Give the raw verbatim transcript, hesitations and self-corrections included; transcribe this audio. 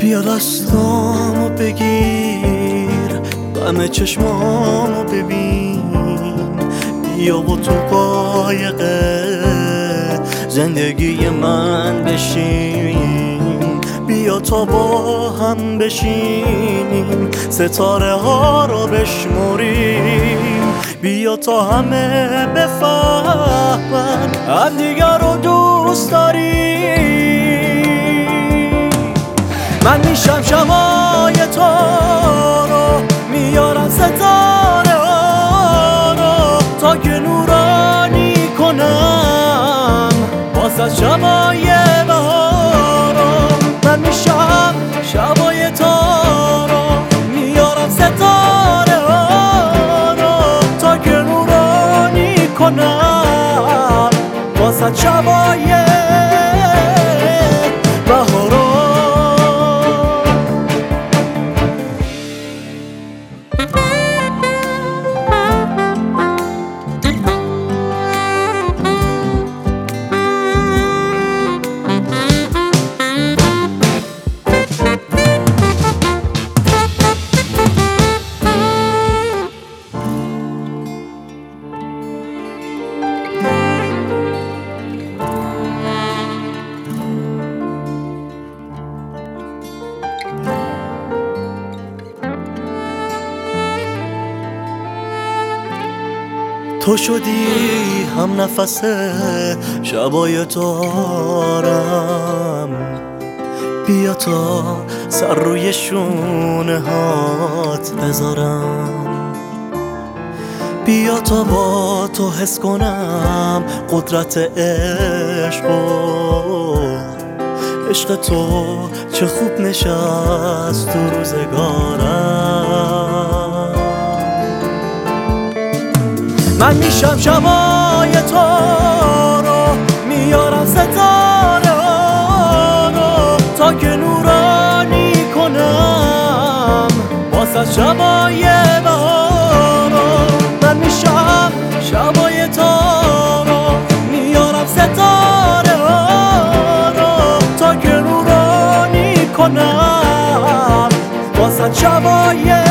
بیا دستامو بگیر، غم چشمامو ببین، بیا و تو قایق زندگی من بشین، بیا تا با هم بشینیم ستاره ها رو بشمریم، بیا تا همه بفهمن هم دیگر رو دوست داریم. من میشم شمای تو رو، میارم ستاره ها رو تا که نورانی کنم واسه شمای بهارم. من میشم شمای تو رو، میارم ستاره ها رو تا که نورانی کنم واسه شمای بهارم. تو شدی هم نفس شبای تارم، بیا تا سر روی شونه هات بذارم، بیا تا با تو حس کنم قدرت عشق و عشق تو چه خوب نشست تو روزگارم. من میشم شمای تو رو، میارم ستاره ها رو تا که نورانی کنم واسه شمای بهارم. من میشم شمای تو رو، میارم ستاره ها رو تا که نورانی کنم واسه شمای